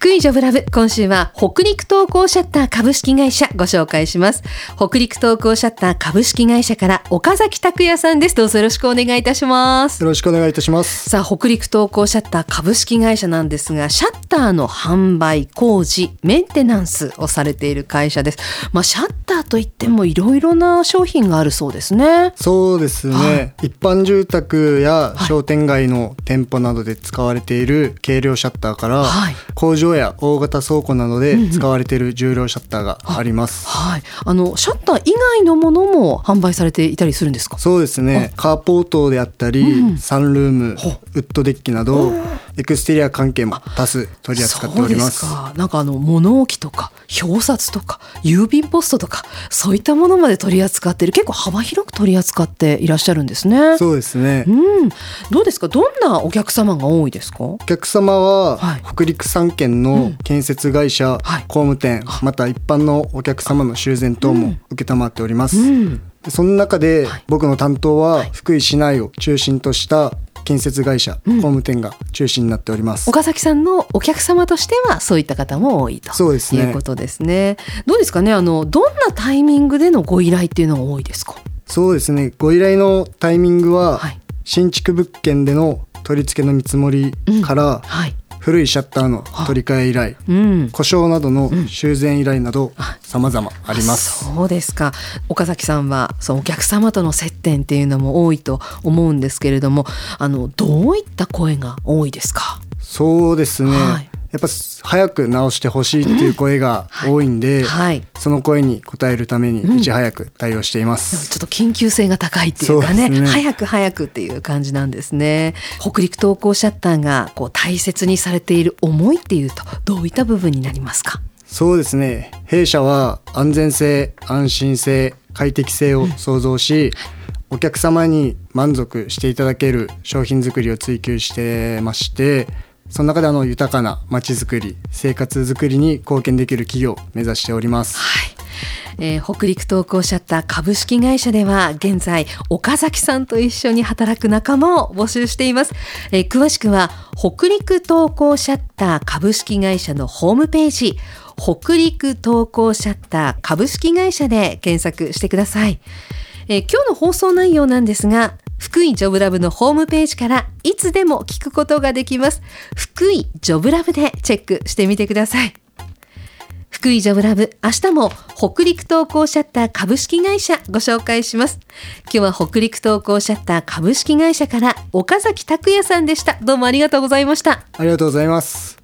福井ジョブラブ、今週は北陸東光シャッター株式会社ご紹介します。北陸東光シャッター株式会社から岡崎拓也さんです。どうぞよろしくお願いいたします。 よろしくお願いいたします。 さあ、北陸東光シャッター株式会社なんですが、シャッターの販売、工事、メンテナンスをされている会社です。シャッターといってもいろいろな商品があるそうですね。 そうですね、一般住宅や商店街の店舗などで使われている軽量シャッターから、工場や大型倉庫などで使われている重量シャッターがあります。 シャッター以外のものも販売されていたりするんですか？ そうですね、カーポートであったり、サンルーム、ウッドデッキなどエクステリア関係も多数取り扱っております。 そうですか。なんか物置とか表札とか郵便ポストとかそういったものまで取り扱っている、結構幅広く取り扱っていらっしゃるんですね。 そうですね、 どうですか？どんなお客様が多いですか？ お客様は、北陸3県の建設会社、工務店、また一般のお客様の修繕等も承っております。その中で、僕の担当は福井市内を中心とした建設会社、工務店が中心になっております。 岡崎さんのお客様としてはそういった方も多いということですね。どうですかね、どんなタイミングでのご依頼っていうのが多いですか？ そうですね、ご依頼のタイミングは、新築物件での取り付けの見積もりから、古いシャッターの取り替え依頼、故障などの修繕依頼など様々あります。 そうですか。岡崎さんはそのお客様との接点っていうのも多いと思うんですけれども、どういった声が多いですか？ そうですね、やっぱ早く直してほしいっていう声が多いんで、その声に応えるためにいち早く対応しています。 ちょっと緊急性が高いっていうかね、早くっていう感じなんですね。北陸東光シャッターが大切にされている思いっていうとどういった部分になりますか？ そうですね、弊社は安全性、安心性、快適性を創造し、お客様に満足していただける商品作りを追求してまして、その中で豊かな街づくり、生活づくりに貢献できる企業を目指しております。 北陸東光シャッター株式会社では現在岡崎さんと一緒に働く仲間を募集しています。詳しくは北陸東光シャッター株式会社のホームページ、北陸東光シャッター株式会社で検索してください。今日の放送内容なんですが、福井ジョブラブのホームページからいつでも聞くことができます。福井ジョブラブでチェックしてみてください。福井ジョブラブ、明日も北陸東光シャッター株式会社ご紹介します。今日は北陸東光シャッター株式会社から岡崎拓也さんでした。どうもありがとうございました。 ありがとうございます。